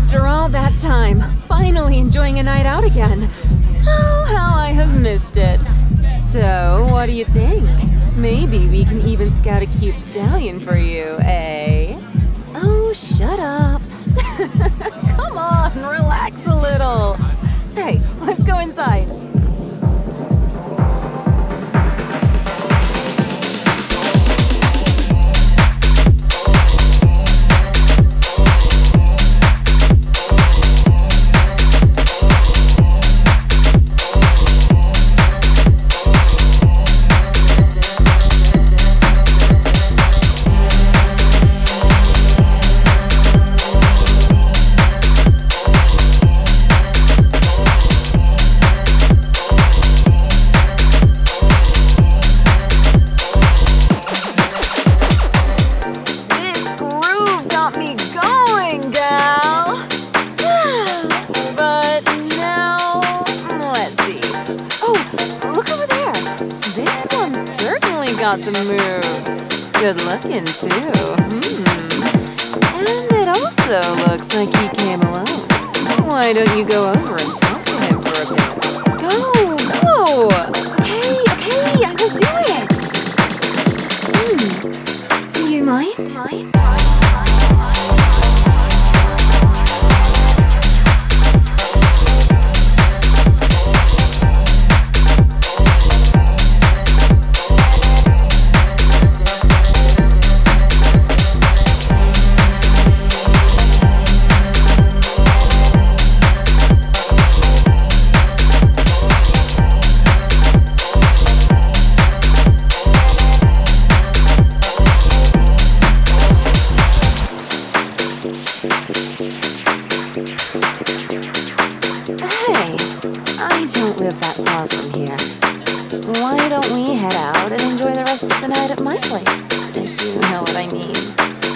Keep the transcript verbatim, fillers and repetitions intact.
After all that time, finally enjoying a night out again. Oh, how I have missed it. So, what do you think? Maybe we can even scout a cute stallion for you, eh? Oh, shut up. Come on, relax a little. Hey, let's go inside. Got the moves. Good looking too. Hmm. And it also looks like he came alone. Why don't you go over and talk to him for a bit? Go, go. Okay, okay, I will do it. Hmm. Do you mind? Mind? Hey, I don't live that far from here. Why don't we head out and enjoy the rest of the night at my place, if you know what I mean?